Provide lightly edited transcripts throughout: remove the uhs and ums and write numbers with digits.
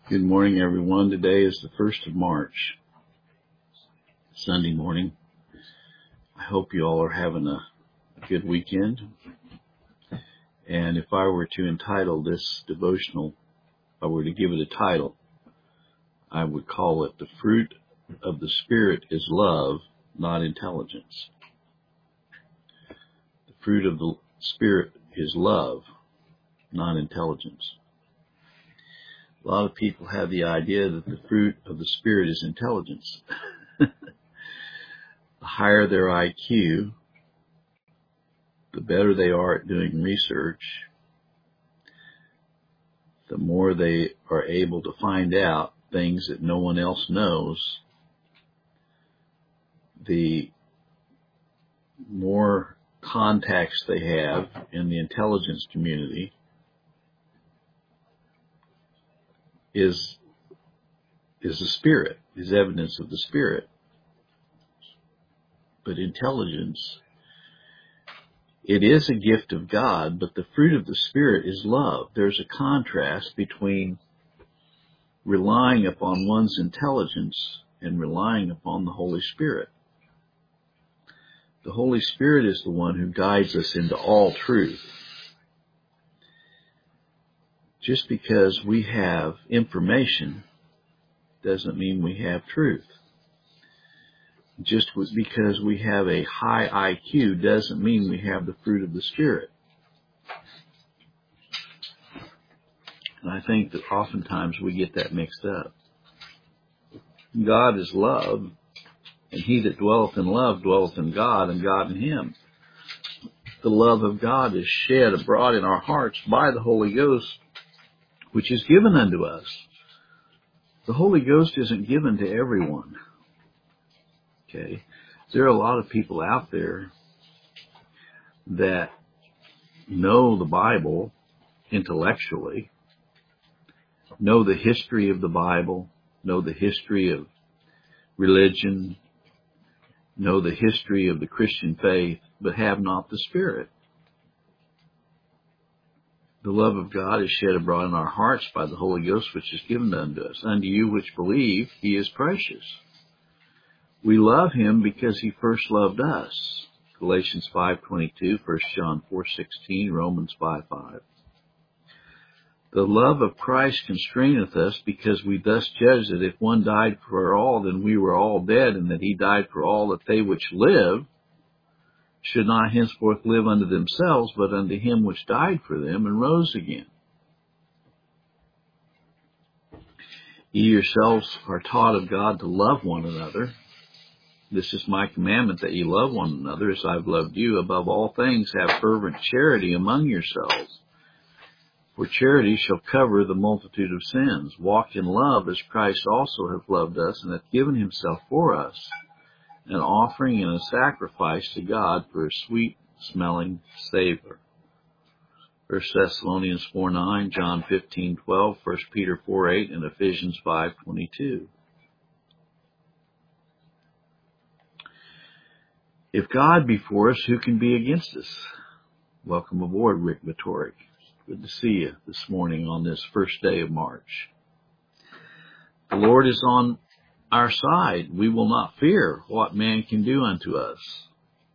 Good morning, everyone. Today is the 1st of March, Sunday morning. I hope you all are having a good weekend. And if I were to entitle this devotional, if I were to give it a title, I would call it "The Fruit of the Spirit is Love, Not Intelligence." The fruit of the Spirit is love, not intelligence. A lot of people have the idea that the fruit of the Spirit is intelligence. The higher their IQ, the better they are at doing research, the more they are able to find out things that no one else knows, the more contacts they have in the intelligence community is the Spirit, is evidence of the Spirit. But intelligence, it is a gift of God, but the fruit of the Spirit is love. There's a contrast between relying upon one's intelligence and relying upon the Holy Spirit. The Holy Spirit is the one who guides us into all truth. Just because we have information doesn't mean we have truth. Just because we have a high IQ doesn't mean we have the fruit of the Spirit. And I think that oftentimes we get that mixed up. God is love, and he that dwelleth in love dwelleth in God, and God in him. The love of God is shed abroad in our hearts by the Holy Ghost, which is given unto us. The Holy Ghost isn't given to everyone. Okay? There are a lot of people out there that know the Bible intellectually, know the history of the Bible, know the history of religion, know the history of the Christian faith, but have not the Spirit. The love of God is shed abroad in our hearts by the Holy Ghost, which is given unto us. Unto you which believe, he is precious. We love him because he first loved us. Galatians 5:22, 1 John 4:16, Romans 5:5. The love of Christ constraineth us, because we thus judge that if one died for all, then we were all dead, and that he died for all, that they which live should not henceforth live unto themselves, but unto him which died for them and rose again. Ye yourselves are taught of God to love one another. This is my commandment, that ye love one another as I've loved you. Above all things, have fervent charity among yourselves. For charity shall cover the multitude of sins. Walk in love as Christ also hath loved us, and hath given himself for us, an offering and a sacrifice to God for a sweet-smelling savor. 1 Thessalonians 4:9, John 15:12, 1 Peter 4:8, and Ephesians 5:22. If God be for us, who can be against us? Welcome aboard, Rick Vittoric. Good to see you this morning on this first day of March. The Lord is on our side. We will not fear what man can do unto us.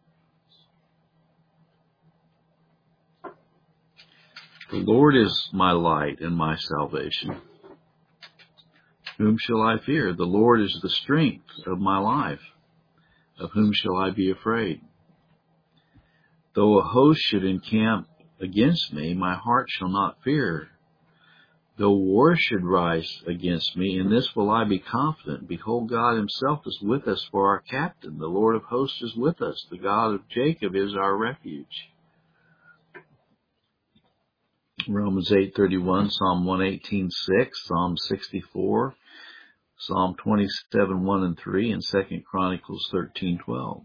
The Lord is my light and my salvation. Whom shall I fear? The Lord is the strength of my life. Of whom shall I be afraid? Though a host should encamp against me, my heart shall not fear. Though war should rise against me, in this will I be confident. Behold, God himself is with us for our captain. The Lord of hosts is with us. The God of Jacob is our refuge. Romans 8:31, Psalm 118:6, Psalm 64, Psalm 27:1 and 3, and 2 Chronicles 13:12.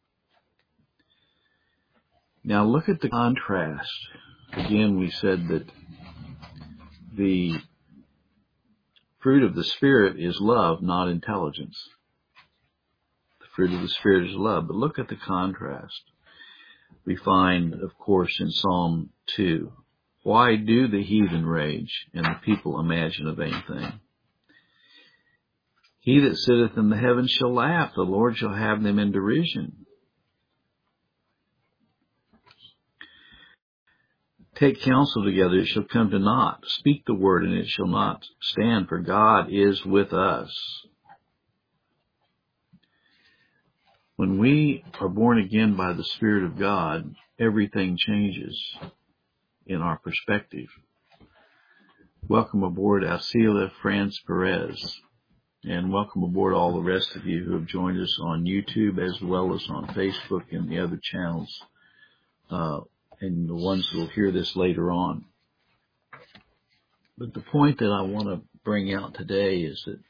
Now look at the contrast. Again, we said that the fruit of the Spirit is love, not intelligence. The fruit of the Spirit is love. But look at the contrast. We find, of course, in Psalm 2. Why do the heathen rage and the people imagine a vain thing? He that sitteth in the heavens shall laugh. The Lord shall have them in derision. Take counsel together, it shall come to naught. Speak the word, and it shall not stand, for God is with us. When we are born again by the Spirit of God, everything changes in our perspective. Welcome aboard, Alcila Franz Perez, and welcome aboard all the rest of you who have joined us on YouTube as well as on Facebook and the other channels, and the ones who will hear this later on. But the point that I want to bring out today is that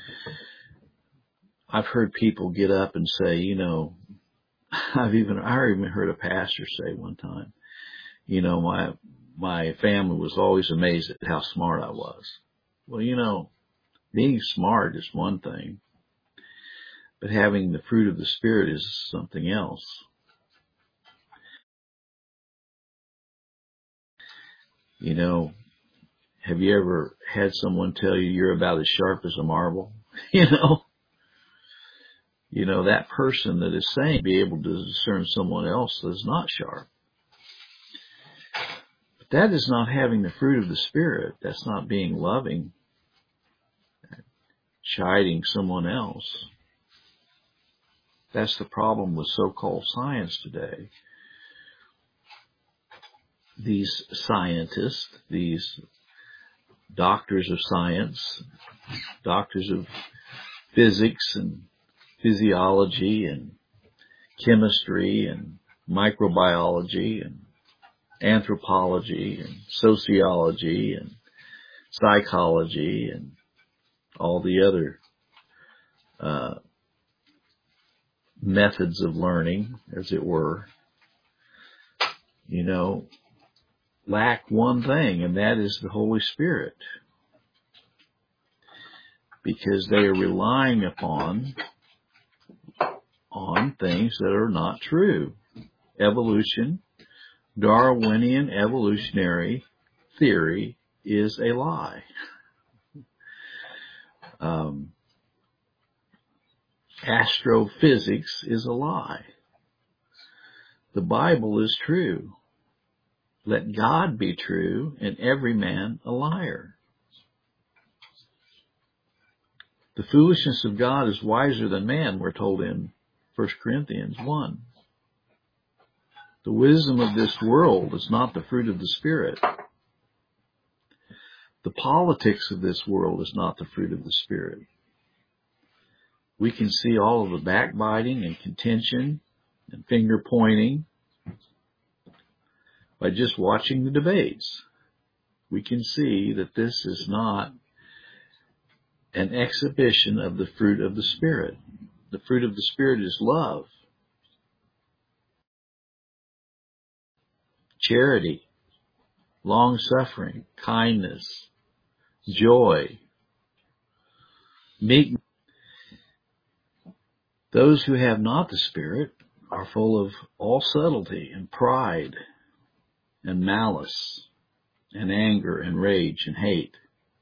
I've heard people get up and say, you know, I even heard a pastor say one time, you know, my family was always amazed at how smart I was. Well, you know, being smart is one thing, but having the fruit of the Spirit is something else. You know, have you ever had someone tell you you're about as sharp as a marble? You know, that person that is saying be able to discern someone else that is not sharp. But that is not having the fruit of the Spirit. That's not being loving, chiding someone else. That's the problem with so-called science today. These scientists, these doctors of science, doctors of physics and physiology and chemistry and microbiology and anthropology and sociology and psychology and all the other methods of learning, as it were, you know, lack one thing, and that is the Holy Spirit. Because they are relying on things that are not true. Evolution, Darwinian evolutionary theory is a lie. Astrophysics is a lie. The Bible is true. Let God be true and every man a liar. The foolishness of God is wiser than man, we're told in 1 Corinthians 1. The wisdom of this world is not the fruit of the Spirit. The politics of this world is not the fruit of the Spirit. We can see all of the backbiting and contention and finger pointing by just watching the debates. We can see that this is not an exhibition of the fruit of the Spirit. The fruit of the Spirit is love, charity, long-suffering, kindness, joy, meekness. Those who have not the Spirit are full of all subtlety and pride and malice and anger and rage and hate.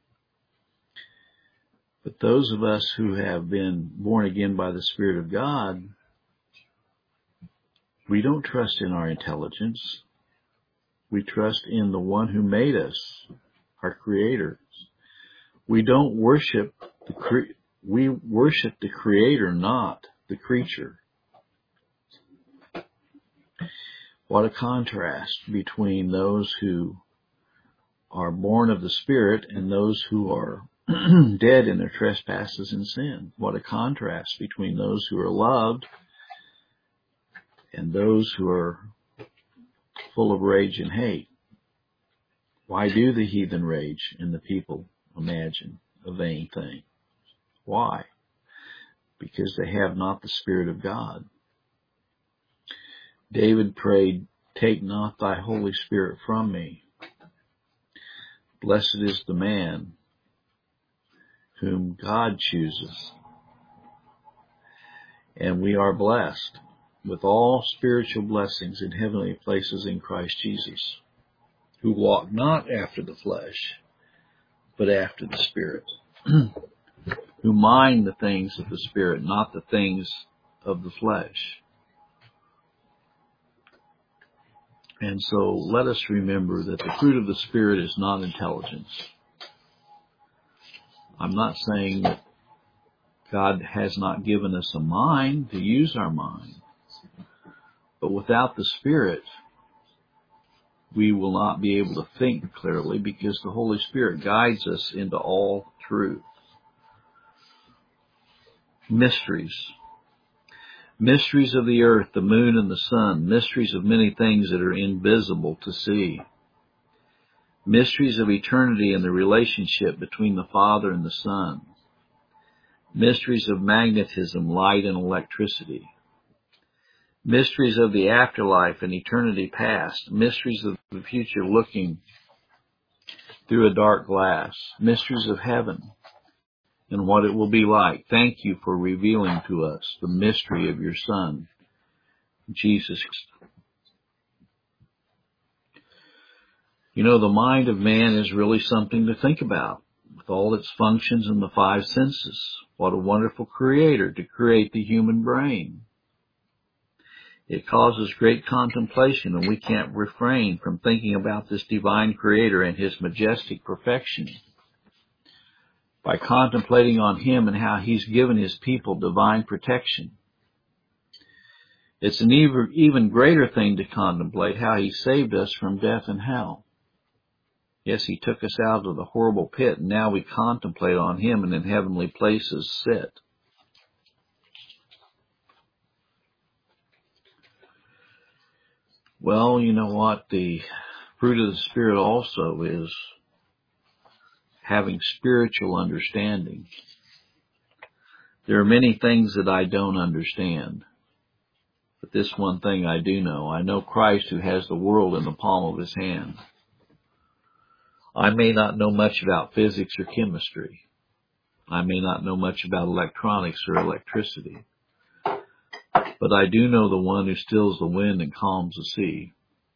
But those of us who have been born again by the Spirit of God, we don't trust in our intelligence. We trust in the one who made us, our Creator. We don't worship we worship the Creator, not the creature. What a contrast between those who are born of the Spirit and those who are dead in their trespasses and sin. What a contrast between those who are loved and those who are full of rage and hate. Why do the heathen rage and the people imagine a vain thing? Why? Because they have not the Spirit of God. David prayed, "Take not thy Holy Spirit from me." Blessed is the man whom God chooses. And we are blessed with all spiritual blessings in heavenly places in Christ Jesus, who walk not after the flesh, but after the Spirit. who mind the things of the Spirit, not the things of the flesh. And so let us remember that the fruit of the Spirit is not intelligence. I'm not saying that God has not given us a mind to use our mind. But without the Spirit, we will not be able to think clearly, because the Holy Spirit guides us into all truth. Mysteries. Mysteries of the earth, the moon and the sun. Mysteries of many things that are invisible to see. Mysteries of eternity and the relationship between the Father and the Son. Mysteries of magnetism, light, and electricity. Mysteries of the afterlife and eternity past. Mysteries of the future looking through a dark glass. Mysteries of heaven and what it will be like. Thank you for revealing to us the mystery of your Son, Jesus. You know, the mind of man is really something to think about, with all its functions and the five senses. What a wonderful creator to create the human brain. It causes great contemplation, and we can't refrain from thinking about this divine creator and his majestic perfection. By contemplating on him and how he's given his people divine protection. It's an even greater thing to contemplate how he saved us from death and hell. Yes, he took us out of the horrible pit, and now we contemplate on him and in heavenly places sit. Well, you know what? The fruit of the Spirit also is having spiritual understanding. There are many things that I don't understand, but this one thing I do know. I know Christ, who has the world in the palm of his hand. I may not know much about physics or chemistry. I may not know much about electronics or electricity. But I do know the one who stills the wind and calms the sea.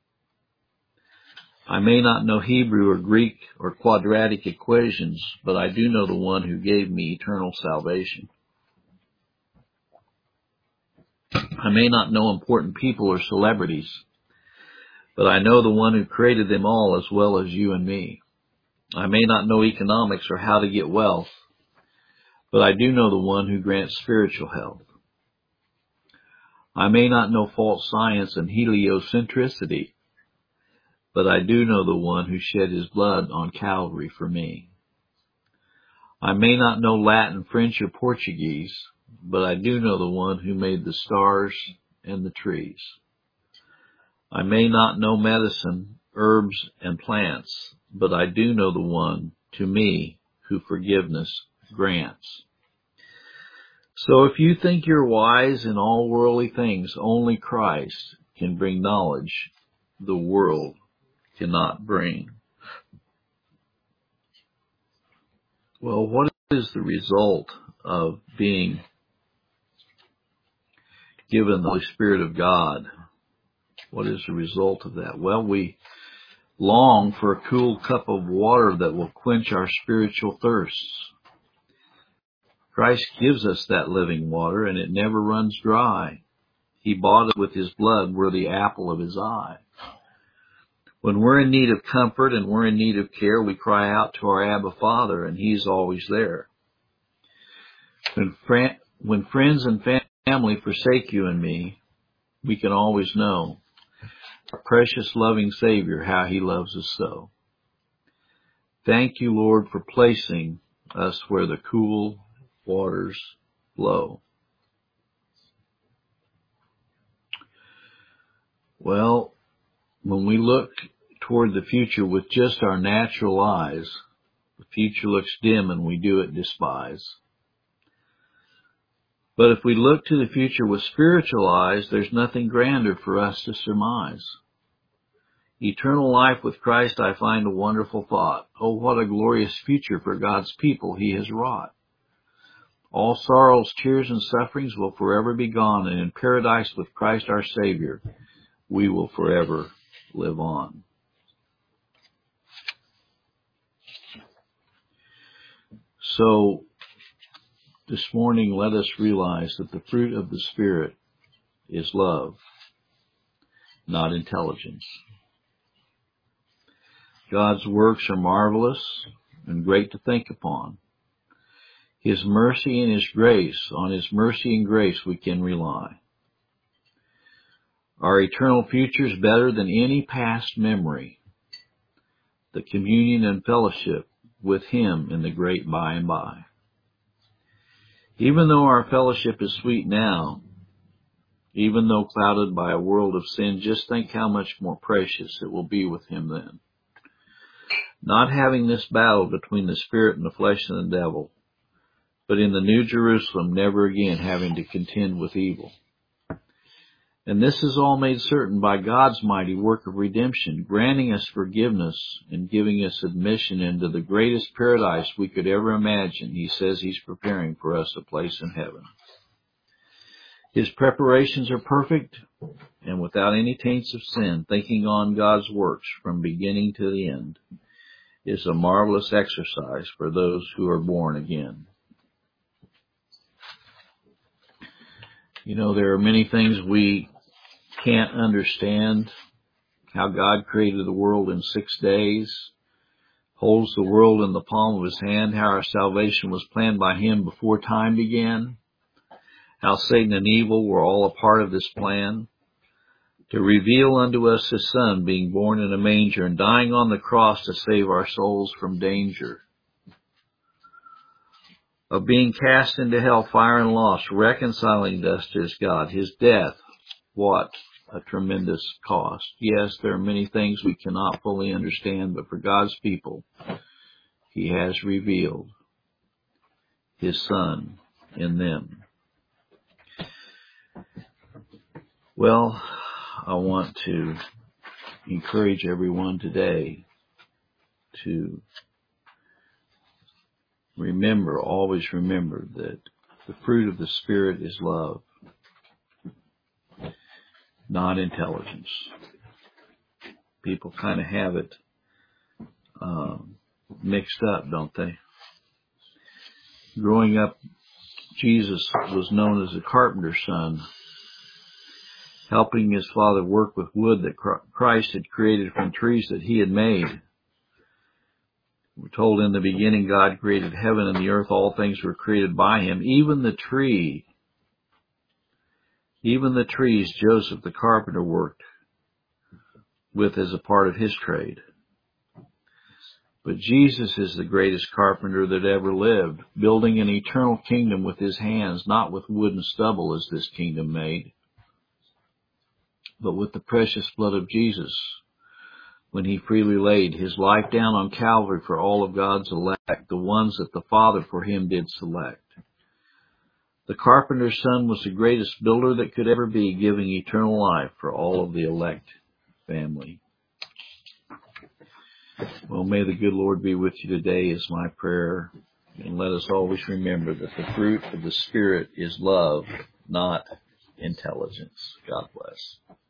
I may not know Hebrew or Greek or quadratic equations, but I do know the one who gave me eternal salvation. I may not know important people or celebrities, but I know the one who created them all as well as you and me. I may not know economics or how to get wealth, but I do know the one who grants spiritual health. I may not know false science and heliocentricity, but I do know the one who shed his blood on Calvary for me. I may not know Latin, French, or Portuguese, but I do know the one who made the stars and the trees. I may not know medicine, herbs, and plants, but I do know the one, to me, who forgiveness grants. So if you think you're wise in all worldly things, only Christ can bring knowledge the world cannot bring. Well, what is the result of being given the Holy Spirit of God? What is the result of that? Well, we long for a cool cup of water that will quench our spiritual thirsts. Christ gives us that living water, and it never runs dry. He bought it with his blood. We're the apple of his eye. When we're in need of comfort and we're in need of care, we cry out to our Abba Father, and he's always there. When friends and family forsake you and me, we can always know our precious loving Savior, how he loves us so. Thank you, Lord, for placing us where the cool waters flow. Well, when we look toward the future with just our natural eyes, the future looks dim and we do it despise. But if we look to the future with spiritual eyes, there's nothing grander for us to surmise. Eternal life with Christ, I find a wonderful thought. Oh, what a glorious future for God's people he has wrought. All sorrows, tears, and sufferings will forever be gone, and in paradise with Christ our Savior, we will forever live on. So, this morning, let us realize that the fruit of the Spirit is love, not intelligence. God's works are marvelous and great to think upon. His mercy and His grace, on His mercy and grace we can rely. Our eternal future is better than any past memory. The communion and fellowship with Him in the great by and by. Even though our fellowship is sweet now, even though clouded by a world of sin, just think how much more precious it will be with Him then. Not having this battle between the Spirit and the flesh and the devil, but in the New Jerusalem never again having to contend with evil. And this is all made certain by God's mighty work of redemption, granting us forgiveness and giving us admission into the greatest paradise we could ever imagine. He says He's preparing for us a place in heaven. His preparations are perfect and without any taints of sin. Thinking on God's works from beginning to the end is a marvelous exercise for those who are born again. You know, there are many things we can't understand. How God created the world in 6 days, holds the world in the palm of His hand, how our salvation was planned by Him before time began, how Satan and evil were all a part of this plan, to reveal unto us His Son being born in a manger and dying on the cross to save our souls from danger, of being cast into hell, fire, and lost, reconciling us to His God, His death. What a tremendous cost. Yes, there are many things we cannot fully understand, but for God's people, He has revealed His Son in them. Well, I want to encourage everyone today to remember, always remember, that the fruit of the Spirit is love, not intelligence. People kind of have it mixed up, don't they? Growing up, Jesus was known as a carpenter's son, helping His Father work with wood that Christ had created from trees that He had made. We're told in the beginning God created heaven and the earth. All things were created by Him. Even the trees Joseph the carpenter worked with as a part of his trade. But Jesus is the greatest carpenter that ever lived, building an eternal kingdom with His hands, not with wood and stubble as this kingdom made, but with the precious blood of Jesus, when He freely laid His life down on Calvary for all of God's elect, the ones that the Father for Him did select. The carpenter's son was the greatest builder that could ever be, giving eternal life for all of the elect family. Well, may the good Lord be with you today is my prayer. And let us always remember that the fruit of the Spirit is love, not intelligence. God bless.